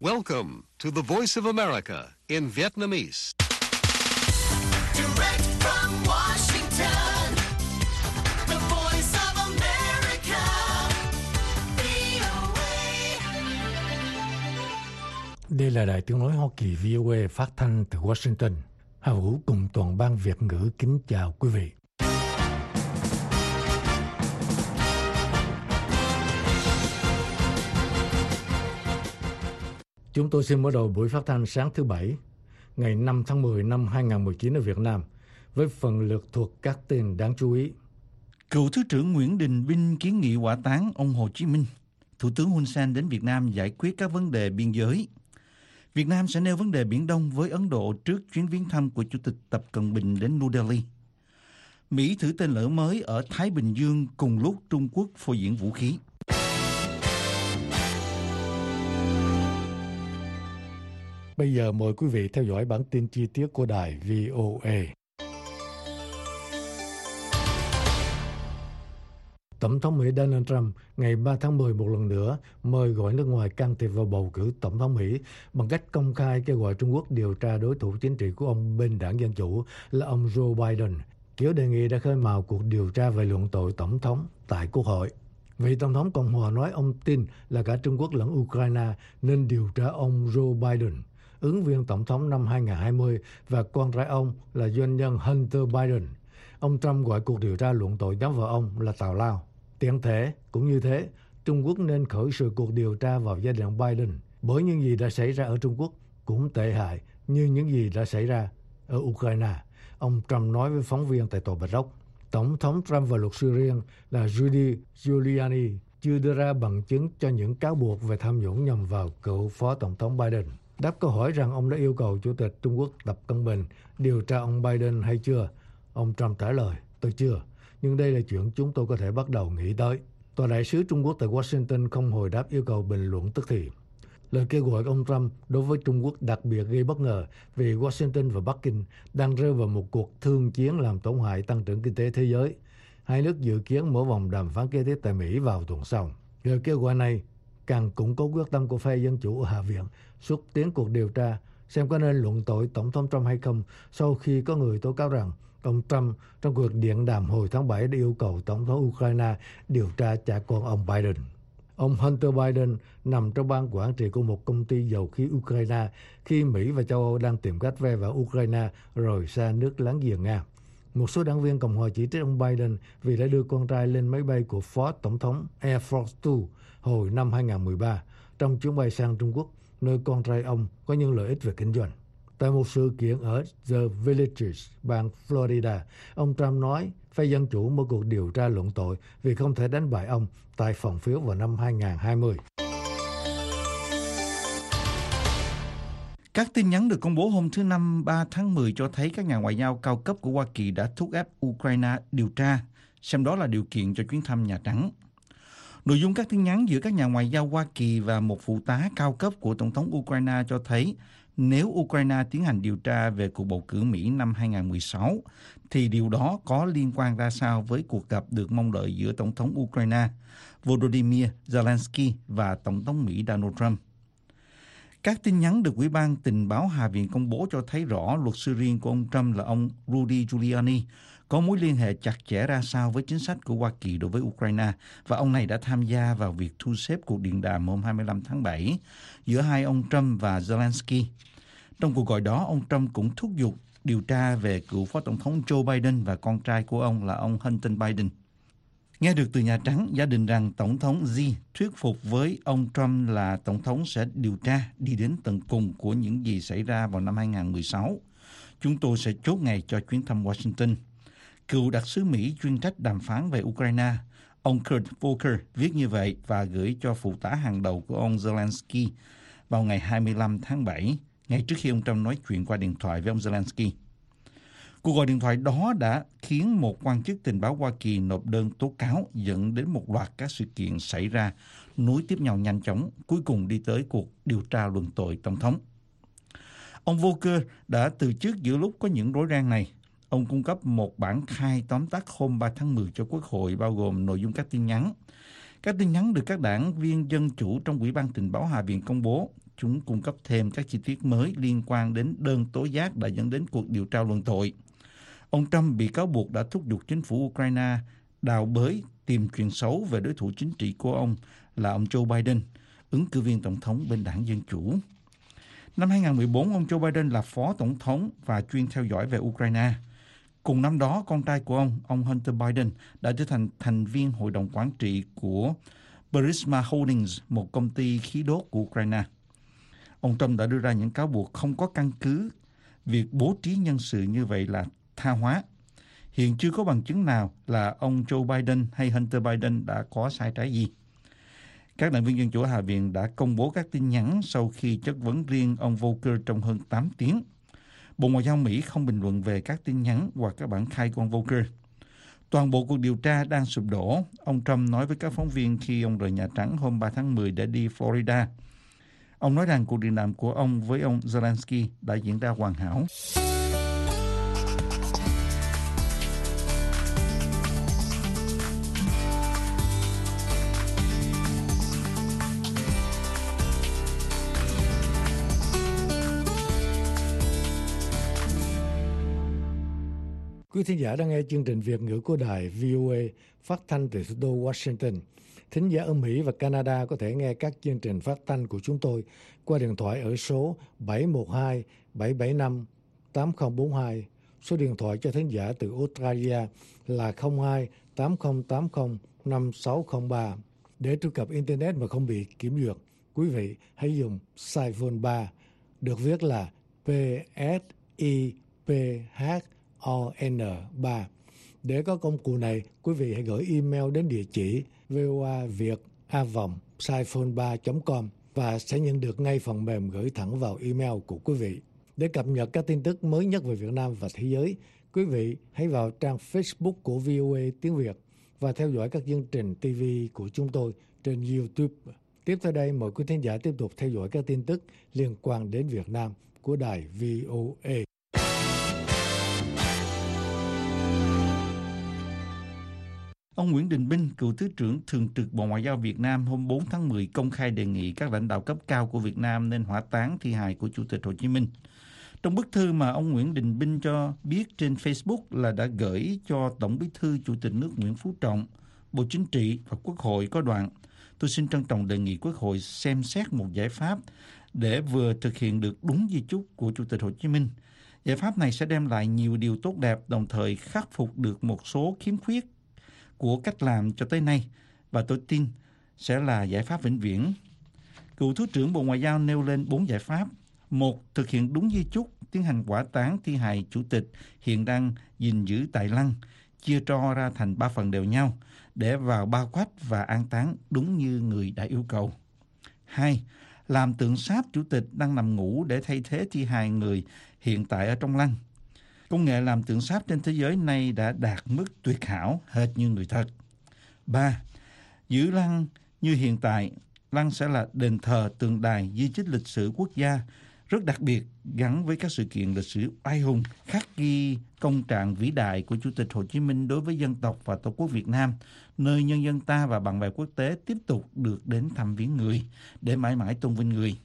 Welcome to the Voice of America in Vietnamese. Direct from Washington, the Voice of America, VOA. Đây là Đài Tiếng nói Hoa Kỳ VOA phát thanh từ Washington. Hà Vũ cùng toàn ban Việt ngữ kính chào quý vị. Chúng tôi xin mở đầu buổi phát thanh sáng thứ Bảy, ngày 5 tháng 10 năm 2019 ở Việt Nam, với phần lượt thuộc các tin đáng chú ý. Cựu Thứ trưởng Nguyễn Đình Vinh kiến nghị hỏa táng ông Hồ Chí Minh. Thủ tướng Hun Sen đến Việt Nam giải quyết các vấn đề biên giới. Việt Nam sẽ nêu vấn đề Biển Đông với Ấn Độ trước chuyến viếng thăm của Chủ tịch Tập Cận Bình đến New Delhi. Mỹ thử tên lửa mới ở Thái Bình Dương cùng lúc Trung Quốc phô diễn vũ khí. Bây giờ mời quý vị theo dõi bản tin chi tiết của đài VOA. Tổng thống Mỹ Donald Trump ngày 3 tháng 10 một lần nữa mời gọi nước ngoài can thiệp vào bầu cử tổng thống Mỹ bằng cách công khai kêu gọi Trung Quốc điều tra đối thủ chính trị của ông bên đảng Dân Chủ là ông Joe Biden. Kiểu đề nghị đã khơi mào cuộc điều tra về luận tội tổng thống tại Quốc hội. Vị Tổng thống Cộng hòa nói ông tin là cả Trung Quốc lẫn Ukraine nên điều tra ông Joe Biden, ứng viên tổng thống năm 2020 và con trai ông là doanh nhân Hunter Biden. Ông Trump gọi cuộc điều tra luận tội nhắm vào ông là tào lao. Tiện thể cũng như thế, Trung Quốc nên khởi sự cuộc điều tra vào gia đình Biden, bởi những gì đã xảy ra ở Trung Quốc cũng tệ hại như những gì đã xảy ra ở Ukraine. Ông Trump nói với phóng viên tại Tòa Bạch Ốc. Tổng thống Trump và luật sư riêng là Rudy Giuliani chưa đưa ra bằng chứng cho những cáo buộc về tham nhũng nhằm vào cựu Phó Tổng thống Biden. Đáp câu hỏi rằng ông đã yêu cầu Chủ tịch Trung Quốc Tập Cận Bình điều tra ông Biden hay chưa, ông Trump trả lời, tôi chưa, nhưng đây là chuyện chúng tôi có thể bắt đầu nghĩ tới. Tòa đại sứ Trung Quốc tại Washington không hồi đáp yêu cầu bình luận tức thì. Lời kêu gọi của ông Trump đối với Trung Quốc đặc biệt gây bất ngờ vì Washington và Bắc Kinh đang rơi vào một cuộc thương chiến làm tổn hại tăng trưởng kinh tế thế giới. Hai nước dự kiến mở vòng đàm phán kế tiếp tại Mỹ vào tuần sau. Lời kêu gọi này càng củng cố quyết tâm của phe Dân Chủ ở Hạ viện xúc tiến cuộc điều tra xem có nên luận tội Tổng thống Trump hay không sau khi có người tố cáo rằng ông Trump trong cuộc điện đàm hồi tháng 7 đã yêu cầu Tổng thống Ukraine điều tra cha con ông Biden. Ông Hunter Biden nằm trong ban quản trị của một công ty dầu khí Ukraine khi Mỹ và châu Âu đang tìm cách ve vào Ukraine rồi sang nước láng giềng Nga. Một số đảng viên Cộng hòa chỉ trích ông Biden vì đã đưa con trai lên máy bay của Phó Tổng thống Air Force Two hồi năm 2013 trong chuyến bay sang Trung Quốc, nơi con trai ông có những lợi ích về kinh doanh. Tại một sự kiện ở The Villages, bang Florida, ông Trump nói phe Dân Chủ mở cuộc điều tra luận tội vì không thể đánh bại ông tại phòng phiếu vào năm 2020. Các tin nhắn được công bố hôm thứ Năm 3 tháng 10 cho thấy các nhà ngoại giao cao cấp của Hoa Kỳ đã thúc ép Ukraine điều tra, xem đó là điều kiện cho chuyến thăm Nhà Trắng. Nội dung các tin nhắn giữa các nhà ngoại giao Hoa Kỳ và một phụ tá cao cấp của Tổng thống Ukraine cho thấy nếu Ukraine tiến hành điều tra về cuộc bầu cử Mỹ năm 2016, thì điều đó có liên quan ra sao với cuộc gặp được mong đợi giữa Tổng thống Ukraine Volodymyr Zelensky và Tổng thống Mỹ Donald Trump. Các tin nhắn được Ủy ban Tình báo Hạ viện công bố cho thấy rõ luật sư riêng của ông Trump là ông Rudy Giuliani có mối liên hệ chặt chẽ ra sao với chính sách của Hoa Kỳ đối với Ukraine, và ông này đã tham gia vào việc thu xếp cuộc điện đàm hôm 25 tháng 7 giữa hai ông Trump và Zelensky. Trong cuộc gọi đó, ông Trump cũng thúc giục điều tra về cựu Phó Tổng thống Joe Biden và con trai của ông là ông Hunter Biden. Nghe được từ Nhà Trắng giả định rằng Tổng thống Xi thuyết phục với ông Trump là Tổng thống sẽ điều tra đi đến tận cùng của những gì xảy ra vào năm 2016. Chúng tôi sẽ chốt ngày cho chuyến thăm Washington. Cựu đặc sứ Mỹ chuyên trách đàm phán về Ukraine, ông Kurt Volker viết như vậy và gửi cho phụ tá hàng đầu của ông Zelensky vào ngày 25 tháng 7, ngay trước khi ông Trump nói chuyện qua điện thoại với ông Zelensky. Cuộc gọi điện thoại đó đã khiến một quan chức tình báo Hoa Kỳ nộp đơn tố cáo, dẫn đến một loạt các sự kiện xảy ra nối tiếp nhau nhanh chóng, cuối cùng đi tới cuộc điều tra luận tội tổng thống. Ông Volker đã từ chức giữa lúc có những rối ren này. Ông cung cấp một bản khai tóm tắt hôm 3 tháng 10 cho Quốc hội bao gồm nội dung các tin nhắn. Các tin nhắn được các đảng viên Dân Chủ trong Ủy ban Tình báo Hạ viện công bố chúng cung cấp thêm các chi tiết mới liên quan đến đơn tố giác đã dẫn đến cuộc điều tra luận tội. Ông Trump bị cáo buộc đã thúc giục chính phủ Ukraine đào bới tìm chuyện xấu về đối thủ chính trị của ông là ông Joe Biden, ứng cử viên tổng thống bên đảng Dân Chủ. Năm 2014, ông Joe Biden là phó tổng thống và chuyên theo dõi về Ukraine. Cùng năm đó, con trai của ông Hunter Biden, đã trở thành thành viên hội đồng quản trị của Burisma Holdings, một công ty khí đốt của Ukraine. Ông Trump đã đưa ra những cáo buộc không có căn cứ. Việc bố trí nhân sự như vậy là tha hóa. Hiện chưa có bằng chứng nào là ông Joe Biden hay Hunter Biden đã có sai trái gì. Các đảng viên Dân Chủ Hạ viện đã công bố các tin nhắn sau khi chất vấn riêng ông Volker trong hơn 8 tiếng. Bộ Ngoại giao Mỹ không bình luận về các tin nhắn hoặc các bản khai của ông Volker. Toàn bộ cuộc điều tra đang sụp đổ, ông Trump nói với các phóng viên khi ông rời Nhà Trắng hôm 3 tháng 10 để đi Florida. Ông nói rằng cuộc điện đàm của ông với ông Zelensky đã diễn ra hoàn hảo. Quý thính giả đang nghe chương trình Việt ngữ của đài VOA phát thanh từ thủ đô Washington. Thính giả ở Mỹ và Canada có thể nghe các chương trình phát thanh của chúng tôi qua điện thoại ở số 712-775-8042. Số điện thoại cho thính giả từ Australia là 02-8080-5603. Để truy cập Internet mà không bị kiểm duyệt, quý vị hãy dùng Saiphone 3, được viết là PSIPHON3. Để có công cụ này, quý vị hãy gửi email đến địa chỉ voaviet@saiphone3.com và sẽ nhận được ngay phần mềm gửi thẳng vào email của quý vị. Để cập nhật các tin tức mới nhất về Việt Nam và thế giới, quý vị hãy vào trang Facebook của VOA Tiếng Việt và theo dõi các chương trình TV của chúng tôi trên YouTube. Tiếp theo đây, mời quý thính giả tiếp tục theo dõi các tin tức liên quan đến Việt Nam của đài VOA. Ông Nguyễn Đình Binh, cựu Thứ trưởng Thường trực Bộ Ngoại giao Việt Nam hôm 4 tháng 10 công khai đề nghị các lãnh đạo cấp cao của Việt Nam nên hỏa táng thi hài của Chủ tịch Hồ Chí Minh. Trong bức thư mà ông Nguyễn Đình Binh cho biết trên Facebook là đã gửi cho Tổng Bí thư Chủ tịch nước Nguyễn Phú Trọng, Bộ Chính trị và Quốc hội có đoạn: tôi xin trân trọng đề nghị Quốc hội xem xét một giải pháp để vừa thực hiện được đúng di chúc của Chủ tịch Hồ Chí Minh. Giải pháp này sẽ đem lại nhiều điều tốt đẹp, đồng thời khắc phục được một số khiếm khuyết của cách làm cho tới nay, và tôi tin sẽ là giải pháp vĩnh viễn. Cựu Thứ trưởng Bộ Ngoại giao nêu lên 4 giải pháp. 1. Thực hiện đúng di chúc, tiến hành hỏa táng thi hài Chủ tịch hiện đang gìn giữ tại Lăng, chia tro ra thành 3 phần đều nhau, để vào bao quách và an táng đúng như người đã yêu cầu. 2. Làm tượng sáp Chủ tịch đang nằm ngủ để thay thế thi hài người hiện tại ở trong Lăng. Công nghệ làm tượng sáp trên thế giới nay đã đạt mức tuyệt hảo, hệt như người thật. 3. Giữ Lăng như hiện tại, Lăng sẽ là đền thờ, tượng đài, di tích lịch sử quốc gia rất đặc biệt, gắn với các sự kiện lịch sử oai hùng, khắc ghi công trạng vĩ đại của Chủ tịch Hồ Chí Minh đối với dân tộc và Tổ quốc Việt Nam, nơi nhân dân ta và bạn bè quốc tế tiếp tục được đến thăm viếng người, để mãi mãi tôn vinh người.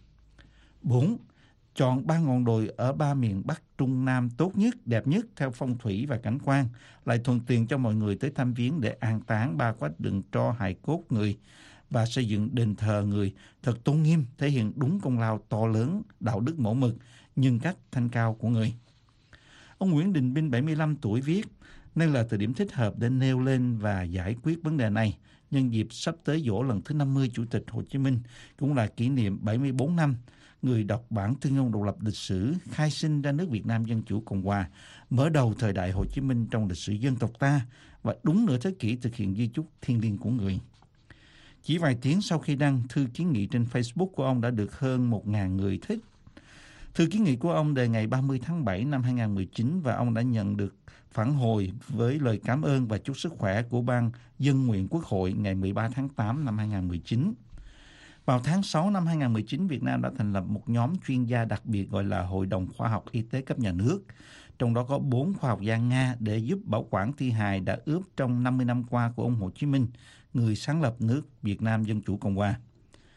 4. Chọn 3 ngọn đồi ở 3 miền Bắc, Trung, Nam tốt nhất, đẹp nhất theo phong thủy và cảnh quan, lại thuận tiện cho mọi người tới thăm viếng để an táng ba quách đựng tro hài cốt người, và xây dựng đền thờ người thật tôn nghiêm, thể hiện đúng công lao to lớn, đạo đức mẫu mực, nhân cách thanh cao của người. Ông Nguyễn Đình Binh, 75 tuổi viết, nay là thời điểm thích hợp để nêu lên và giải quyết vấn đề này, nhân dịp sắp tới giỗ lần thứ 50 Chủ tịch Hồ Chí Minh, cũng là kỷ niệm 74 năm người đọc bản tuyên ngôn độc lập lịch sử khai sinh ra nước Việt Nam Dân Chủ Cộng Hòa, mở đầu thời đại Hồ Chí Minh trong lịch sử dân tộc ta, và đúng nửa thế kỷ thực hiện di chúc thiêng liêng của người. Chỉ vài tiếng sau khi đăng, thư kiến nghị trên Facebook của ông đã được hơn 1.000 người thích. Thư kiến nghị của ông đề ngày 30 tháng 7 năm 2019 và ông đã nhận được phản hồi với lời cảm ơn và chúc sức khỏe của Ban Dân nguyện Quốc hội ngày 13 tháng 8 năm 2019. Vào tháng 6 năm 2019, Việt Nam đã thành lập một nhóm chuyên gia đặc biệt gọi là Hội đồng Khoa học Y tế cấp nhà nước. Trong đó có 4 khoa học gia Nga để giúp bảo quản thi hài đã ướp trong 50 năm qua của ông Hồ Chí Minh, người sáng lập nước Việt Nam Dân Chủ Cộng Hòa.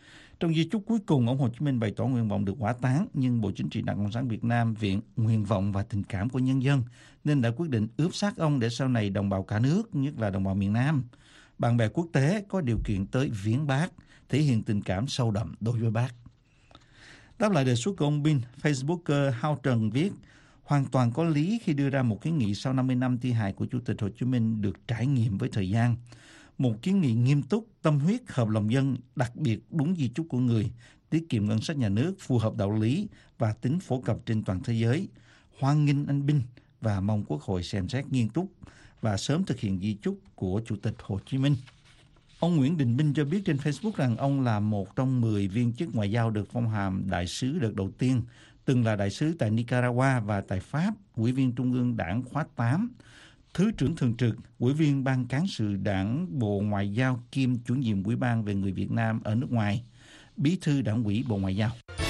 Trong di chúc cuối cùng, ông Hồ Chí Minh bày tỏ nguyện vọng được hỏa táng, nhưng Bộ Chính trị Đảng Cộng sản Việt Nam viện nguyện vọng và tình cảm của nhân dân nên đã quyết định ướp xác ông để sau này đồng bào cả nước, nhất là đồng bào miền Nam, bạn bè quốc tế có điều kiện tới viếng bác, thể hiện tình cảm sâu đậm đối với bác. Đáp lại đề xuất của ông Bin, Facebooker Hao Trần viết, hoàn toàn có lý khi đưa ra một kiến nghị sau 50 năm thi hài của Chủ tịch Hồ Chí Minh được trải nghiệm với thời gian. Một kiến nghị nghiêm túc, tâm huyết, hợp lòng dân, đặc biệt đúng di chúc của người, tiết kiệm ngân sách nhà nước, phù hợp đạo lý và tính phổ cập trên toàn thế giới. Hoan nghênh anh Bin và mong Quốc hội xem xét nghiêm túc và sớm thực hiện di chúc của Chủ tịch Hồ Chí Minh. Ông Nguyễn Đình Binh cho biết trên Facebook rằng ông là một trong 10 viên chức ngoại giao được phong hàm đại sứ đợt đầu tiên, từng là đại sứ tại Nicaragua và tại Pháp, ủy viên Trung ương Đảng khóa 8, Thứ trưởng Thường trực, Ủy viên Ban Cán sự Đảng Bộ Ngoại giao kiêm chủ nhiệm Ủy ban về người Việt Nam ở nước ngoài, Bí thư Đảng ủy Bộ Ngoại giao.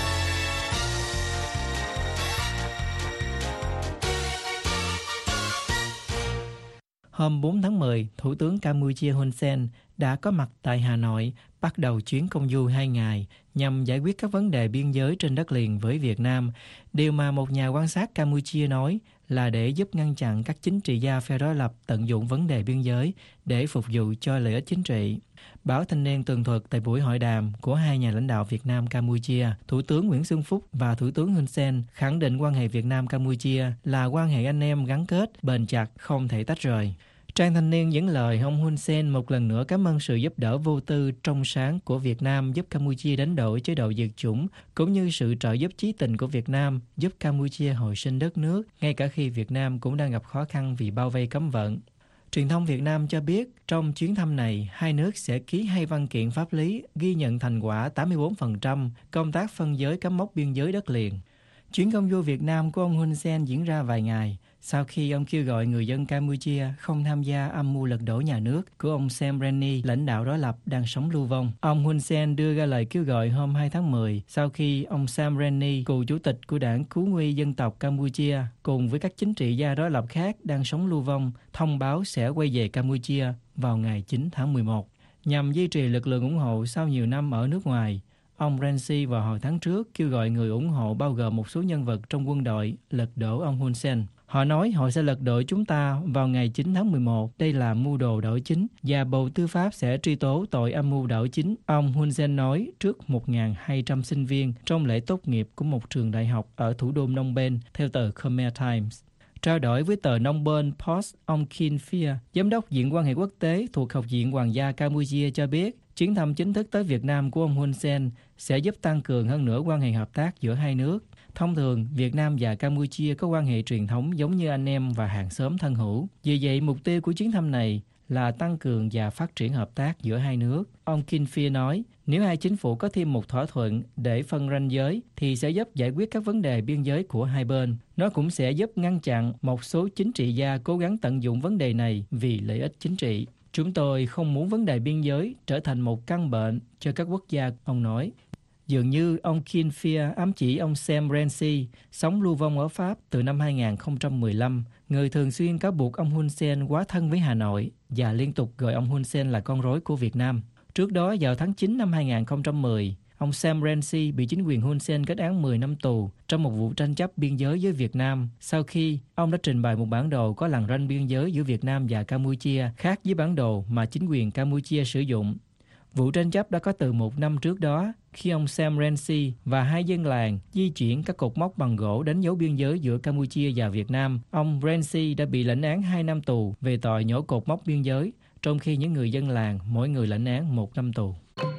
Hôm 4 tháng 10, Thủ tướng Campuchia Hun Sen đã có mặt tại Hà Nội, bắt đầu chuyến công du 2 ngày nhằm giải quyết các vấn đề biên giới trên đất liền với Việt Nam. Điều mà một nhà quan sát Campuchia nói là để giúp ngăn chặn các chính trị gia phe đối lập tận dụng vấn đề biên giới để phục vụ cho lợi ích chính trị. Báo Thanh niên tường thuật tại buổi hội đàm của hai nhà lãnh đạo Việt Nam-Campuchia, Thủ tướng Nguyễn Xuân Phúc và Thủ tướng Hun Sen khẳng định quan hệ Việt Nam-Campuchia là quan hệ anh em gắn kết, bền chặt, không thể tách rời. Trang Thanh niên dẫn lời ông Hun Sen một lần nữa cảm ơn sự giúp đỡ vô tư, trong sáng của Việt Nam giúp Campuchia đánh đổi chế độ diệt chủng, cũng như sự trợ giúp chí tình của Việt Nam giúp Campuchia hồi sinh đất nước, ngay cả khi Việt Nam cũng đang gặp khó khăn vì bao vây cấm vận. Truyền thông Việt Nam cho biết trong chuyến thăm này, hai nước sẽ ký 2 văn kiện pháp lý ghi nhận thành quả 84% công tác phân giới cắm mốc biên giới đất liền. Chuyến công du Việt Nam của ông Hun Sen diễn ra vài ngày sau khi ông kêu gọi người dân Campuchia không tham gia âm mưu lật đổ nhà nước của ông Sam Rainsy, lãnh đạo đối lập đang sống lưu vong. Ông Hun Sen đưa ra lời kêu gọi hôm 2 tháng 10 sau khi ông Sam Rainsy, cựu chủ tịch của đảng Cứu nguy dân tộc Campuchia, cùng với các chính trị gia đối lập khác đang sống lưu vong, thông báo sẽ quay về Campuchia vào ngày 9 tháng 11. Nhằm duy trì lực lượng ủng hộ sau nhiều năm ở nước ngoài, ông Rainsy vào hồi tháng trước kêu gọi người ủng hộ bao gồm một số nhân vật trong quân đội lật đổ ông Hun Sen. Họ nói họ sẽ lật đổ chúng ta vào ngày 9 tháng 11. Đây là mưu đồ đảo chính và Bộ Tư pháp sẽ truy tố tội âm mưu đảo chính. Ông Hun Sen nói trước 1.200 sinh viên trong lễ tốt nghiệp của một trường đại học ở thủ đô Phnom Penh, theo tờ Khmer Times. Trao đổi với tờ Phnom Penh Post, ông Kin Phia, giám đốc Viện quan hệ quốc tế thuộc Học viện Hoàng gia Campuchia cho biết, chuyến thăm chính thức tới Việt Nam của ông Hun Sen sẽ giúp tăng cường hơn nữa quan hệ hợp tác giữa hai nước. Thông thường, Việt Nam và Campuchia có quan hệ truyền thống giống như anh em và hàng xóm thân hữu. Vì vậy, mục tiêu của chuyến thăm này là tăng cường và phát triển hợp tác giữa hai nước. Ông Kin Phia nói, nếu hai chính phủ có thêm một thỏa thuận để phân ranh giới thì sẽ giúp giải quyết các vấn đề biên giới của hai bên. Nó cũng sẽ giúp ngăn chặn một số chính trị gia cố gắng tận dụng vấn đề này vì lợi ích chính trị. Chúng tôi không muốn vấn đề biên giới trở thành một căn bệnh cho các quốc gia, ông nói. Dường như ông Kin Phia ám chỉ ông Sam Rainsy, sống lưu vong ở Pháp từ năm 2015, người thường xuyên cáo buộc ông Hun Sen quá thân với Hà Nội và liên tục gọi ông Hun Sen là con rối của Việt Nam. Trước đó, vào tháng 9 năm 2010, ông Sam Rainsy bị chính quyền Hun Sen kết án 10 năm tù trong một vụ tranh chấp biên giới với Việt Nam sau khi ông đã trình bày một bản đồ có lằn ranh biên giới giữa Việt Nam và Campuchia khác với bản đồ mà chính quyền Campuchia sử dụng. Vụ tranh chấp đã có từ 1 năm trước đó khi ông Sam Rainsy và hai dân làng di chuyển các cột mốc bằng gỗ đánh dấu biên giới giữa Campuchia và Việt Nam. Ông Rainsy đã bị lãnh án 2 năm tù về tội nhổ cột mốc biên giới, trong khi những người dân làng mỗi người lãnh án 1 năm tù.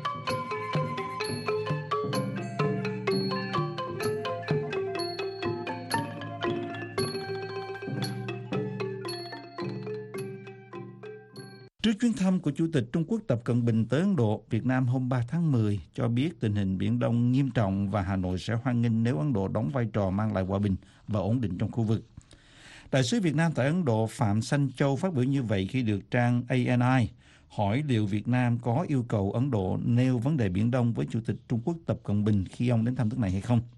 Trước chuyến thăm của Chủ tịch Trung Quốc Tập Cận Bình tới Ấn Độ, Việt Nam hôm 3 tháng 10 cho biết tình hình Biển Đông nghiêm trọng và Hà Nội sẽ hoan nghênh nếu Ấn Độ đóng vai trò mang lại hòa bình và ổn định trong khu vực. Đại sứ Việt Nam tại Ấn Độ Phạm Sanh Châu phát biểu như vậy khi được trang ANI hỏi liệu Việt Nam có yêu cầu Ấn Độ nêu vấn đề Biển Đông với Chủ tịch Trung Quốc Tập Cận Bình khi ông đến thăm nước này hay không.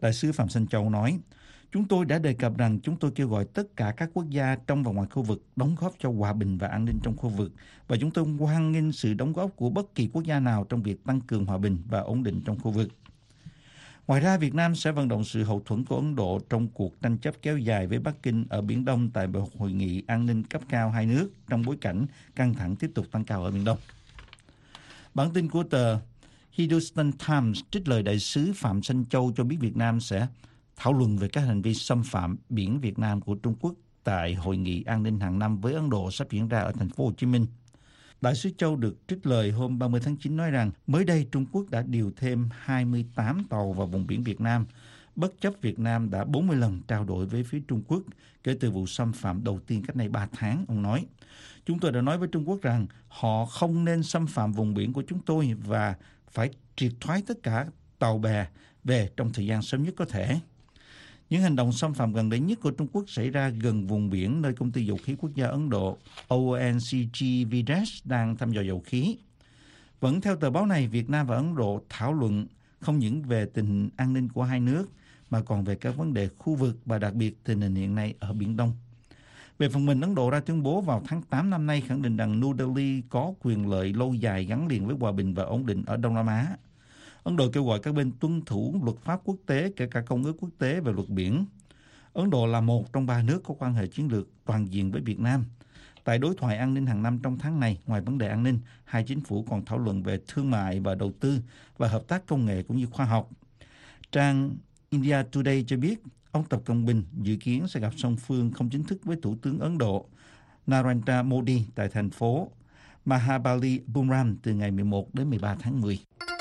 Đại sứ Phạm Sanh Châu nói, chúng tôi đã đề cập rằng chúng tôi kêu gọi tất cả các quốc gia trong và ngoài khu vực đóng góp cho hòa bình và an ninh trong khu vực, và chúng tôi hoan nghênh sự đóng góp của bất kỳ quốc gia nào trong việc tăng cường hòa bình và ổn định trong khu vực. Ngoài ra, Việt Nam sẽ vận động sự hậu thuẫn của Ấn Độ trong cuộc tranh chấp kéo dài với Bắc Kinh ở Biển Đông tại hội nghị an ninh cấp cao hai nước trong bối cảnh căng thẳng tiếp tục tăng cao ở Biển Đông. Bản tin của tờ Hindustan Times trích lời đại sứ Phạm Sanh Châu cho biết Việt Nam sẽ thảo luận về các hành vi xâm phạm biển Việt Nam của Trung Quốc tại hội nghị an ninh hàng năm với Ấn Độ sắp diễn ra ở thành phố Hồ Chí Minh. Đại sứ Châu được trích lời hôm 30 tháng 9 nói rằng mới đây Trung Quốc đã điều thêm 28 tàu vào vùng biển Việt Nam, bất chấp Việt Nam đã 40 lần trao đổi với phía Trung Quốc kể từ vụ xâm phạm đầu tiên cách đây 3 tháng. Ông nói, chúng tôi đã nói với Trung Quốc rằng họ không nên xâm phạm vùng biển của chúng tôi và phải triệt thoái tất cả tàu bè về trong thời gian sớm nhất có thể. Những hành động xâm phạm gần đây nhất của Trung Quốc xảy ra gần vùng biển nơi công ty dầu khí quốc gia Ấn Độ ONGC Videsh đang thăm dò dầu khí. Vẫn theo tờ báo này, Việt Nam và Ấn Độ thảo luận không những về tình hình an ninh của hai nước mà còn về các vấn đề khu vực và đặc biệt tình hình hiện nay ở Biển Đông. Về phần mình, Ấn Độ ra tuyên bố vào tháng 8 năm nay khẳng định rằng New Delhi có quyền lợi lâu dài gắn liền với hòa bình và ổn định ở Đông Nam Á. Ấn Độ kêu gọi các bên tuân thủ luật pháp quốc tế, kể cả Công ước quốc tế về luật biển. Ấn Độ là một trong 3 nước có quan hệ chiến lược toàn diện với Việt Nam. Tại đối thoại an ninh hàng năm trong tháng này, ngoài vấn đề an ninh, hai chính phủ còn thảo luận về thương mại và đầu tư và hợp tác công nghệ cũng như khoa học. Trang India Today cho biết, ông Tập Cận Bình dự kiến sẽ gặp song phương không chính thức với Thủ tướng Ấn Độ Narendra Modi tại thành phố Mahabalipuram từ ngày 11 đến 13 tháng 10.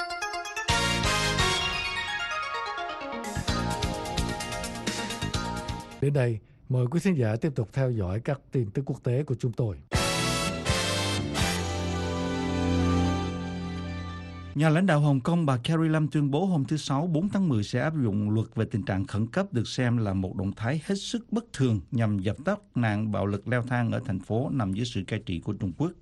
Đến đây, mời quý khán giả tiếp tục theo dõi các tin tức quốc tế của chúng tôi. Nhà lãnh đạo Hồng Kông bà Carrie Lam tuyên bố hôm thứ Sáu 4 tháng 10 sẽ áp dụng luật về tình trạng khẩn cấp được xem là một động thái hết sức bất thường nhằm dập tắt nạn bạo lực leo thang ở thành phố nằm dưới sự cai trị của Trung Quốc.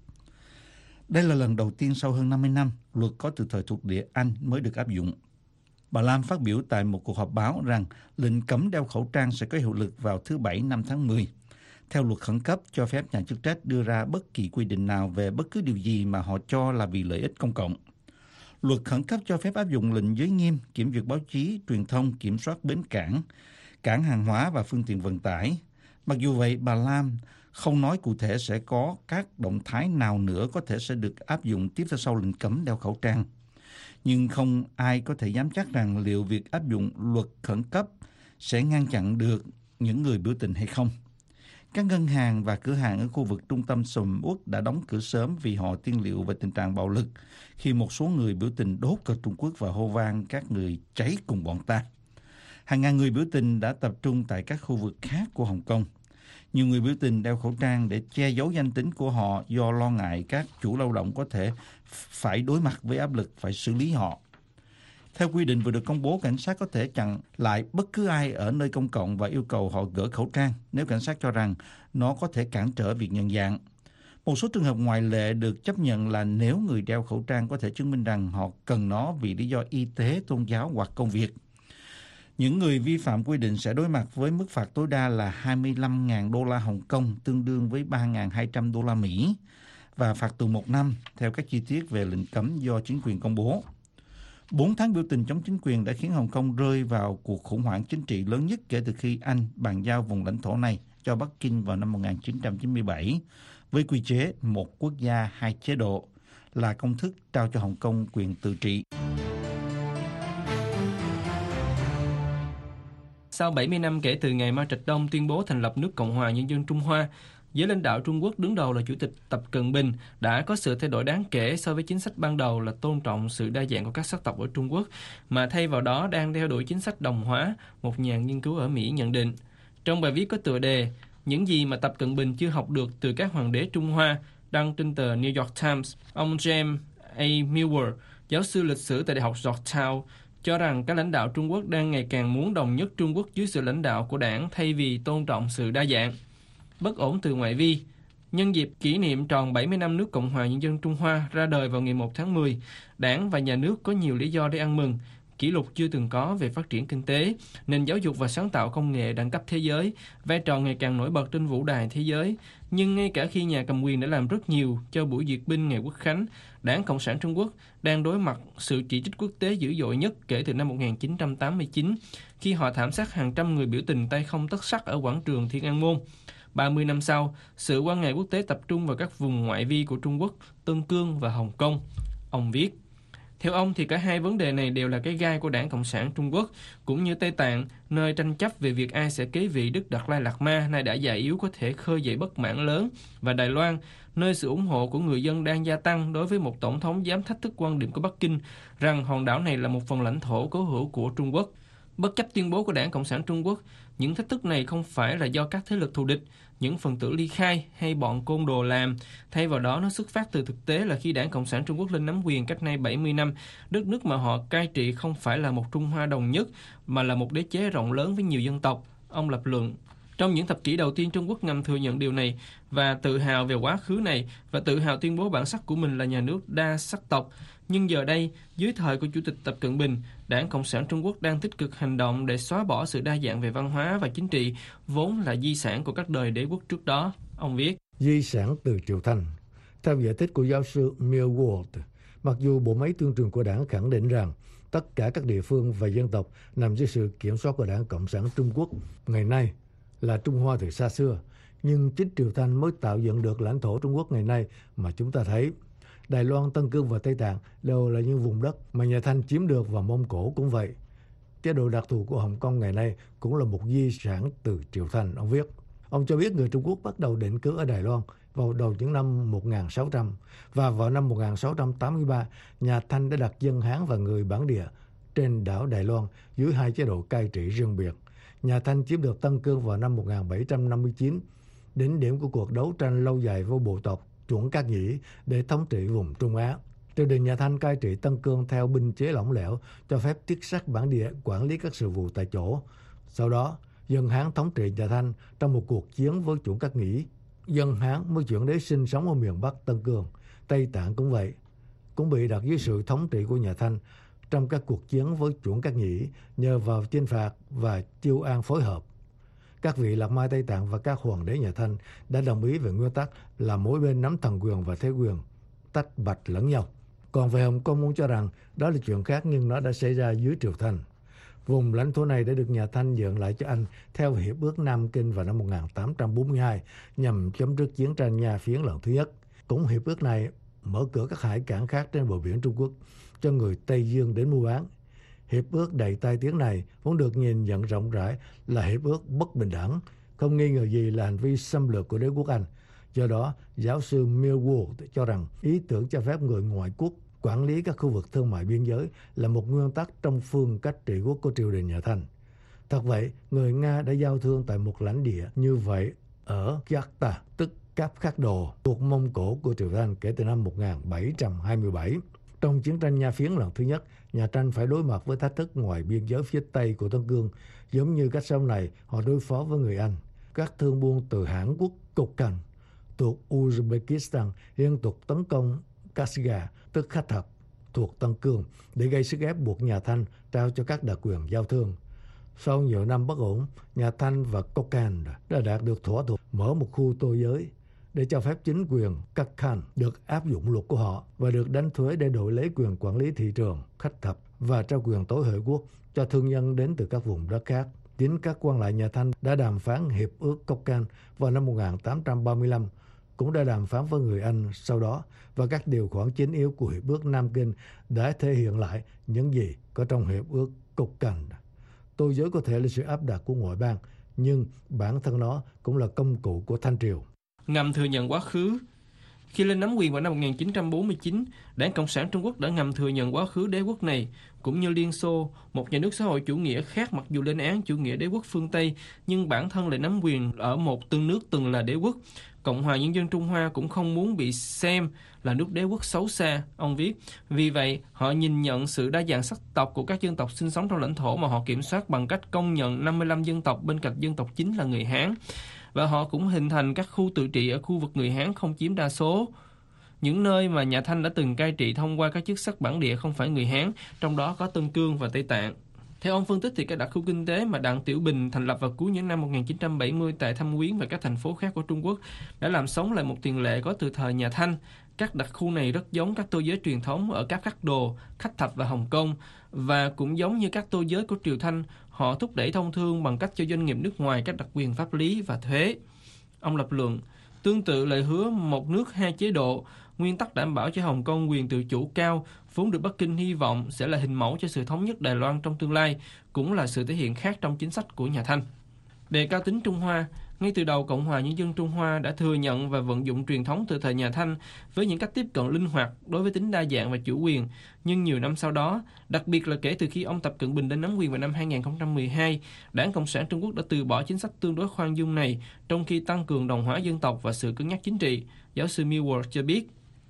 Đây là lần đầu tiên sau hơn 50 năm, luật có từ thời thuộc địa Anh mới được áp dụng. Bà Lam phát biểu tại một cuộc họp báo rằng lệnh cấm đeo khẩu trang sẽ có hiệu lực vào thứ Bảy 5 tháng 10. Theo luật khẩn cấp cho phép nhà chức trách đưa ra bất kỳ quy định nào về bất cứ điều gì mà họ cho là vì lợi ích công cộng. Luật khẩn cấp cho phép áp dụng lệnh giới nghiêm, kiểm duyệt báo chí, truyền thông, kiểm soát bến cảng, cảng hàng hóa và phương tiện vận tải. Mặc dù vậy, bà Lam không nói cụ thể sẽ có các động thái nào nữa có thể sẽ được áp dụng tiếp theo sau lệnh cấm đeo khẩu trang. Nhưng không ai có thể dám chắc rằng liệu việc áp dụng luật khẩn cấp sẽ ngăn chặn được những người biểu tình hay không. Các ngân hàng và cửa hàng ở khu vực trung tâm sầm uất đã đóng cửa sớm vì họ tiên liệu về tình trạng bạo lực khi một số người biểu tình đốt cờ Trung Quốc và hô vang các người cháy cùng bọn ta. Hàng ngàn người biểu tình đã tập trung tại các khu vực khác của Hồng Kông. Nhiều người biểu tình đeo khẩu trang để che giấu danh tính của họ do lo ngại các chủ lao động có thể phải đối mặt với áp lực phải xử lý họ. Theo quy định vừa được công bố, cảnh sát có thể chặn lại bất cứ ai ở nơi công cộng và yêu cầu họ gỡ khẩu trang nếu cảnh sát cho rằng nó có thể cản trở việc nhận dạng. Một số trường hợp ngoại lệ được chấp nhận là nếu người đeo khẩu trang có thể chứng minh rằng họ cần nó vì lý do y tế, tôn giáo hoặc công việc. Những người vi phạm quy định sẽ đối mặt với mức phạt tối đa là 25.000 đô la Hồng Kông, tương đương với 3.200 đô la Mỹ, và phạt tù 1 năm, theo các chi tiết về lệnh cấm do chính quyền công bố. 4 tháng biểu tình chống chính quyền đã khiến Hồng Kông rơi vào cuộc khủng hoảng chính trị lớn nhất kể từ khi Anh bàn giao vùng lãnh thổ này cho Bắc Kinh vào năm 1997, với quy chế một quốc gia hai chế độ, là công thức trao cho Hồng Kông quyền tự trị. Sau 70 năm kể từ ngày Mao Trạch Đông tuyên bố thành lập nước Cộng hòa Nhân dân Trung Hoa, giới lãnh đạo Trung Quốc đứng đầu là Chủ tịch Tập Cận Bình đã có sự thay đổi đáng kể so với chính sách ban đầu là tôn trọng sự đa dạng của các sắc tộc ở Trung Quốc, mà thay vào đó đang theo đuổi chính sách đồng hóa, một nhà nghiên cứu ở Mỹ nhận định. Trong bài viết có tựa đề "Những gì mà Tập Cận Bình chưa học được từ các hoàng đế Trung Hoa", đăng trên tờ New York Times, ông James A. Miller, giáo sư lịch sử tại Đại học Georgetown, cho rằng các lãnh đạo Trung Quốc đang ngày càng muốn đồng nhất Trung Quốc dưới sự lãnh đạo của đảng thay vì tôn trọng sự đa dạng. Bất ổn từ ngoại vi. Nhân dịp kỷ niệm tròn 70 năm nước Cộng hòa Nhân dân Trung Hoa ra đời vào ngày 1 tháng 10, đảng và nhà nước có nhiều lý do để ăn mừng, kỷ lục chưa từng có về phát triển kinh tế, nền giáo dục và sáng tạo công nghệ đẳng cấp thế giới, vai trò ngày càng nổi bật trên vũ đài thế giới. Nhưng ngay cả khi nhà cầm quyền đã làm rất nhiều cho buổi duyệt binh ngày Quốc khánh, Đảng Cộng sản Trung Quốc đang đối mặt sự chỉ trích quốc tế dữ dội nhất kể từ năm 1989, khi họ thảm sát hàng trăm người biểu tình tay không tất sắt ở quảng trường Thiên An Môn. 30 năm sau, sự quan ngại quốc tế tập trung vào các vùng ngoại vi của Trung Quốc, Tân Cương và Hồng Kông. Ông viết, theo ông thì cả hai vấn đề này đều là cái gai của Đảng Cộng sản Trung Quốc, cũng như Tây Tạng, nơi tranh chấp về việc ai sẽ kế vị Đức Đạt Lai Lạt Ma nay đã già yếu có thể khơi dậy bất mãn lớn, và Đài Loan, nơi sự ủng hộ của người dân đang gia tăng đối với một tổng thống dám thách thức quan điểm của Bắc Kinh rằng hòn đảo này là một phần lãnh thổ cố hữu của Trung Quốc. Bất chấp tuyên bố của Đảng Cộng sản Trung Quốc, những thách thức này không phải là do các thế lực thù địch, những phần tử ly khai hay bọn côn đồ làm. Thay vào đó, nó xuất phát từ thực tế là khi Đảng Cộng sản Trung Quốc lên nắm quyền cách nay 70 năm, đất nước mà họ cai trị không phải là một Trung Hoa đồng nhất, mà là một đế chế rộng lớn với nhiều dân tộc. Ông lập luận. Trong những thập kỷ đầu tiên, Trung Quốc ngầm thừa nhận điều này và tự hào về quá khứ này và tự hào tuyên bố bản sắc của mình là nhà nước đa sắc tộc. Nhưng giờ đây, dưới thời của Chủ tịch Tập Cận Bình, Đảng Cộng sản Trung Quốc đang tích cực hành động để xóa bỏ sự đa dạng về văn hóa và chính trị, vốn là di sản của các đời đế quốc trước đó. Ông viết, Di sản từ Triều Thanh. Theo giải thích của giáo sư Millward, mặc dù bộ máy tuyên truyền của đảng khẳng định rằng tất cả các địa phương và dân tộc nằm dưới sự kiểm soát của Đảng Cộng sản Trung Quốc ngày nay là Trung Hoa từ xa xưa, nhưng chính Triều Thanh mới tạo dựng được lãnh thổ Trung Quốc ngày nay mà chúng ta thấy. Đài Loan, Tân Cương và Tây Tạng đều là những vùng đất mà nhà Thanh chiếm được, và Mông Cổ cũng vậy. Chế độ đặc thù của Hồng Kông ngày nay cũng là một di sản từ Triều Thanh, ông viết. Ông cho biết người Trung Quốc bắt đầu định cư ở Đài Loan vào đầu những năm 1600, và vào năm 1683, nhà Thanh đã đặt dân Hán và người bản địa trên đảo Đài Loan dưới hai chế độ cai trị riêng biệt. Nhà Thanh chiếm được Tân Cương vào năm 1759, đỉnh điểm của cuộc đấu tranh lâu dài với bộ tộc Chuẩn Các Nhĩ để thống trị vùng Trung Á. Triều đình nhà Thanh cai trị Tân Cương theo binh chế lỏng lẻo, cho phép chức sắc bản địa quản lý các sự vụ tại chỗ. Sau đó, dân Hán thống trị nhà Thanh trong một cuộc chiến với Chuẩn Các Nhĩ. Dân Hán mới chuyển đến sinh sống ở miền Bắc Tân Cương. Tây Tạng cũng vậy, cũng bị đặt dưới sự thống trị của nhà Thanh trong các cuộc chiến với Chuẩn Các Nhĩ nhờ vào chinh phạt và chiêu an phối hợp. Các vị Lạc Ma Tây Tạng và các hoàng đế nhà Thanh đã đồng ý về nguyên tắc là mỗi bên nắm thần quyền và thế quyền, tách bạch lẫn nhau. Còn về Hồng Kông muốn cho rằng đó là chuyện khác, nhưng nó đã xảy ra dưới Triều Thanh. Vùng lãnh thổ này đã được nhà Thanh nhượng lại cho Anh theo Hiệp ước Nam Kinh vào năm 1842 nhằm chấm dứt chiến tranh Nha Phiến lần thứ nhất. Cũng hiệp ước này mở cửa các hải cảng khác trên bờ biển Trung Quốc cho người Tây Dương đến mua bán. Hiệp ước đầy tai tiếng này vốn được nhìn nhận rộng rãi là hiệp ước bất bình đẳng, không nghi ngờ gì là hành vi xâm lược của đế quốc Anh. Do đó, giáo sư Millward cho rằng ý tưởng cho phép người ngoại quốc quản lý các khu vực thương mại biên giới là một nguyên tắc trong phương cách trị quốc của triều đình nhà Thanh. Thật vậy, người Nga đã giao thương tại một lãnh địa như vậy ở Yatta, tức Cáp Khắc Đồ, thuộc Mông Cổ của Triều Thanh kể từ năm 1727. Trong chiến tranh Nha Phiến lần thứ nhất, nhà Thanh phải đối mặt với thách thức ngoài biên giới phía Tây của Tân Cương, giống như cách sau này họ đối phó với người Anh. Các thương buôn từ Hàn Quốc, Kokand thuộc Uzbekistan liên tục tấn công Kashgar, tức Khách Thật, thuộc Tân Cương, để gây sức ép buộc nhà Thanh trao cho các đặc quyền giao thương. Sau nhiều năm bất ổn, nhà Thanh và Kokand đã đạt được thỏa thuận mở một khu tô giới để cho phép chính quyền Kakhan được áp dụng luật của họ và được đánh thuế để đổi lấy quyền quản lý thị trường, khách thập và trao quyền tối huệ quốc cho thương nhân đến từ các vùng đất khác. Chính các quan lại nhà Thanh đã đàm phán hiệp ước Kokand vào năm 1835, cũng đã đàm phán với người Anh sau đó, và các điều khoản chính yếu của hiệp ước Nam Kinh đã thể hiện lại những gì có trong hiệp ước Kokand. Tô giới có thể là sự áp đặt của ngoại bang, nhưng bản thân nó cũng là công cụ của Thanh Triều. Ngầm thừa nhận quá khứ. Khi lên nắm quyền vào năm 1949, Đảng Cộng sản Trung Quốc đã ngầm thừa nhận quá khứ đế quốc này, cũng như Liên Xô, một nhà nước xã hội chủ nghĩa khác mặc dù lên án chủ nghĩa đế quốc phương Tây, nhưng bản thân lại nắm quyền ở một nước từng là đế quốc. Cộng hòa Nhân dân Trung Hoa cũng không muốn bị xem là nước đế quốc xấu xa, ông viết. Vì vậy, họ nhìn nhận sự đa dạng sắc tộc của các dân tộc sinh sống trong lãnh thổ mà họ kiểm soát bằng cách công nhận 55 dân tộc bên cạnh dân tộc chính là người Hán. Và họ cũng hình thành các khu tự trị ở khu vực người Hán không chiếm đa số. những nơi mà nhà Thanh đã từng cai trị thông qua các chức sắc bản địa không phải người Hán, trong đó có Tân Cương và Tây Tạng. Theo ông phân tích thì các đặc khu kinh tế mà Đặng Tiểu Bình thành lập vào cuối những năm 1970 tại Thâm Quyến và các thành phố khác của Trung Quốc đã làm sống lại một tiền lệ có từ thời nhà Thanh. Các đặc khu này rất giống các tô giới truyền thống ở các Khắc Đồ, Khách Thập và Hồng Kông, và cũng giống như các tô giới của Triều Thanh, họ thúc đẩy thông thương bằng cách cho doanh nghiệp nước ngoài các đặc quyền pháp lý và thuế. Ông lập luận, tương tự lời hứa một nước hai chế độ, nguyên tắc đảm bảo cho Hồng Kông quyền tự chủ cao, vốn được Bắc Kinh hy vọng sẽ là hình mẫu cho sự thống nhất Đài Loan trong tương lai, cũng là sự thể hiện khác trong chính sách của nhà Thanh. Đề cao tính Trung Hoa, ngay từ đầu Cộng hòa Nhân dân Trung Hoa đã thừa nhận và vận dụng truyền thống từ thời nhà Thanh với những cách tiếp cận linh hoạt đối với tính đa dạng và chủ quyền. Nhưng nhiều năm sau đó, đặc biệt là kể từ khi ông Tập Cận Bình đến nắm quyền vào năm 2012, Đảng Cộng sản Trung Quốc đã từ bỏ chính sách tương đối khoan dung này, trong khi tăng cường đồng hóa dân tộc và sự cứng nhắc chính trị, giáo sư Millward cho biết.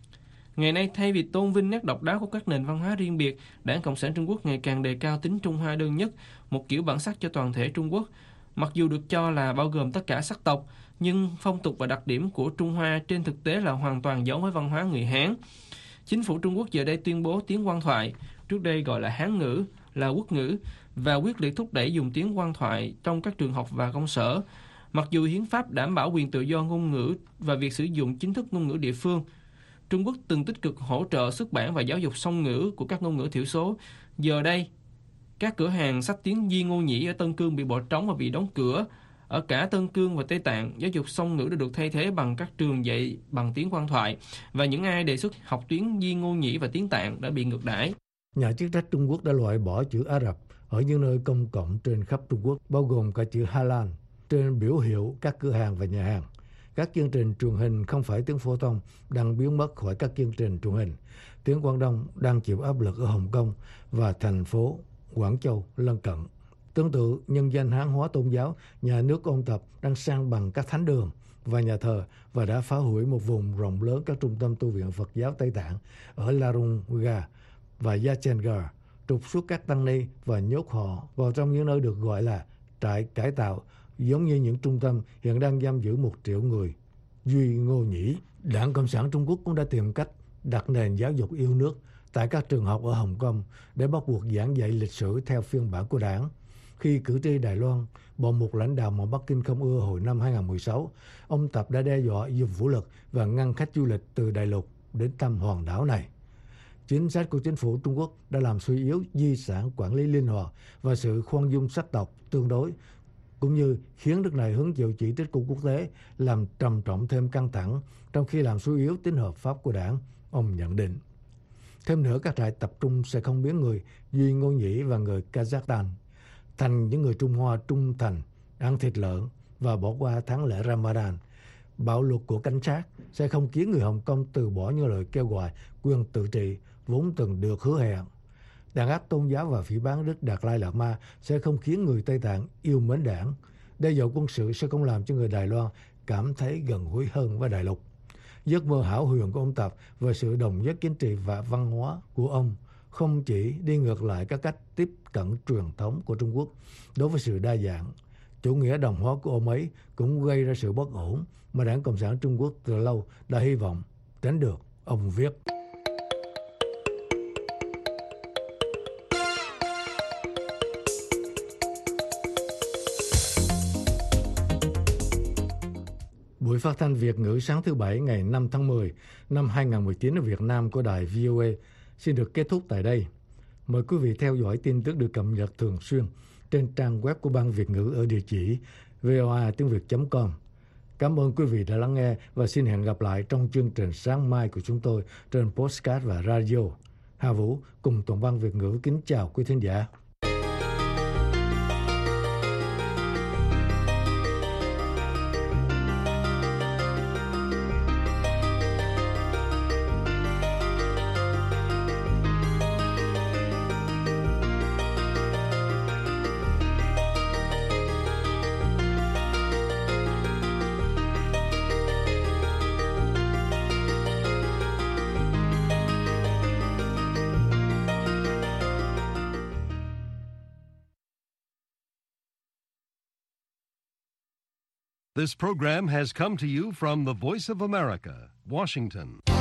Ngày nay, thay vì tôn vinh nét độc đáo của các nền văn hóa riêng biệt, Đảng Cộng sản Trung Quốc ngày càng đề cao tính Trung Hoa đơn nhất, một kiểu bản sắc cho toàn thể Trung Quốc. Mặc dù được cho là bao gồm tất cả sắc tộc, nhưng phong tục và đặc điểm của Trung Hoa trên thực tế là hoàn toàn giống với văn hóa người Hán. Chính phủ Trung Quốc giờ đây tuyên bố tiếng Quan thoại, trước đây gọi là Hán ngữ, là quốc ngữ, và quyết liệt thúc đẩy dùng tiếng Quan thoại trong các trường học và công sở. Mặc dù hiến pháp đảm bảo quyền tự do ngôn ngữ và việc sử dụng chính thức ngôn ngữ địa phương, Trung Quốc từng tích cực hỗ trợ xuất bản và giáo dục song ngữ của các ngôn ngữ thiểu số. Giờ đây, các cửa hàng sách tiếng Di Ngô Nhĩ ở Tân Cương bị bỏ trống và bị đóng cửa. Ở cả Tân Cương và Tây Tạng, giáo dục song ngữ đã được thay thế bằng các trường dạy bằng tiếng Quan thoại, và những ai đề xuất học tiếng Di Ngô Nhĩ và tiếng Tạng đã bị ngược đãi. Nhà chức trách Trung Quốc đã loại bỏ chữ Ả Rập ở những nơi công cộng trên khắp Trung Quốc, bao gồm cả chữ Hà Lan trên biểu hiệu các cửa hàng và nhà hàng. Các chương trình truyền hình không phải tiếng phổ thông đang biến mất khỏi các chương trình truyền hình. Tiếng Quảng Đông đang chịu áp lực ở Hồng Kông và thành phố Quảng Châu lân cận. Tương tự, nhân danh Hán hóa tôn giáo, nhà nước ông Tập đang san bằng các thánh đường và nhà thờ và đã phá hủy một vùng rộng lớn các trung tâm tu viện Phật giáo Tây Tạng ở Larunga và Yachengar, trục xuất các tăng ni và nhốt họ vào trong những nơi được gọi là trại cải tạo, giống như những trung tâm hiện đang giam giữ 1 triệu người. Duy Ngô Nhĩ, Đảng Cộng sản Trung Quốc cũng đã tìm cách đặt nền giáo dục yêu nước tại các trường học ở Hồng Kông để bắt buộc giảng dạy lịch sử theo phiên bản của đảng. Khi cử tri Đài Loan bầu một lãnh đạo mà Bắc Kinh không ưa hồi năm 2016, ông Tập đã đe dọa dùng vũ lực và ngăn khách du lịch từ đại lục đến thăm hòn đảo này. Chính sách của chính phủ Trung Quốc đã làm suy yếu di sản quản lý linh hoạt và sự khoan dung sắc tộc tương đối, cũng như khiến nước này hứng chịu chỉ trích của quốc tế, làm trầm trọng thêm căng thẳng trong khi làm suy yếu tính hợp pháp của đảng, ông nhận định. Thêm nữa, các trại tập trung sẽ không biến người Duy Ngô Nhĩ và người Kazakhstan thành những người Trung Hoa trung thành, ăn thịt lợn và bỏ qua tháng lễ Ramadan. Bạo luật của cảnh sát sẽ không khiến người Hồng Kông từ bỏ những lời kêu gọi quyền tự trị vốn từng được hứa hẹn. Đàn áp tôn giáo và phỉ báng Đức Đạt Lai Lạt Ma sẽ không khiến người Tây Tạng yêu mến đảng. Đe dọa quân sự sẽ không làm cho người Đài Loan cảm thấy gần gũi hơn với đại lục. Giấc mơ hão huyền của ông Tập và sự đồng nhất chính trị và văn hóa của ông không chỉ đi ngược lại các cách tiếp cận truyền thống của Trung Quốc đối với sự đa dạng. Chủ nghĩa đồng hóa của ông ấy cũng gây ra sự bất ổn mà Đảng Cộng sản Trung Quốc từ lâu đã hy vọng tránh được, ông viết. Buổi phát thanh Việt ngữ sáng thứ Bảy ngày 5 tháng 10 năm 2019 ở Việt Nam của đài VOA xin được kết thúc tại đây. Mời quý vị theo dõi tin tức được cập nhật thường xuyên trên trang web của Ban Việt ngữ ở địa chỉ voa.tiếng.việt.com. Cảm ơn quý vị đã lắng nghe và xin hẹn gặp lại trong chương trình sáng mai của chúng tôi trên podcast và radio. Hà Vũ cùng toàn ban Việt ngữ kính chào quý thính giả. This program has come to you from the Voice of America, Washington.